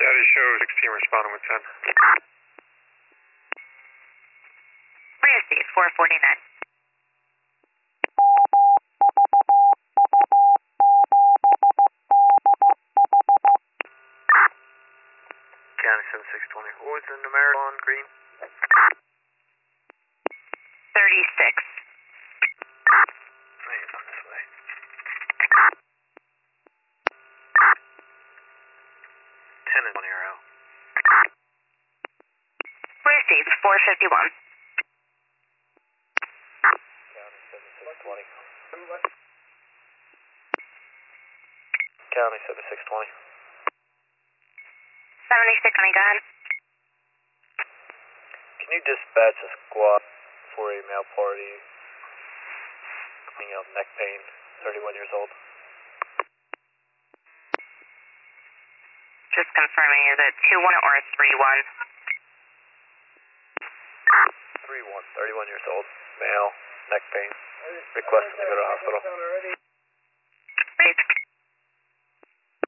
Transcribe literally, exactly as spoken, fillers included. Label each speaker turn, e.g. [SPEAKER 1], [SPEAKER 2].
[SPEAKER 1] Daddy show sixteen responding with ten.
[SPEAKER 2] Receive four forty-nine.
[SPEAKER 1] County seven six twenty. What was the numerical on green?
[SPEAKER 2] thirty-six.
[SPEAKER 1] Man, on this way. ten and twenty are out.
[SPEAKER 2] Receive four fifty-one.
[SPEAKER 1] County seven six twenty. County seven six twenty.
[SPEAKER 2] seventy-six, honey, go ahead.
[SPEAKER 1] Can you dispatch a squad for a male party? Cleaning up neck pain, thirty-one years old.
[SPEAKER 2] Just confirming, is it two one or three one?
[SPEAKER 1] three one, thirty-one years old, male, neck pain. Requesting to go to the hospital.
[SPEAKER 2] Please.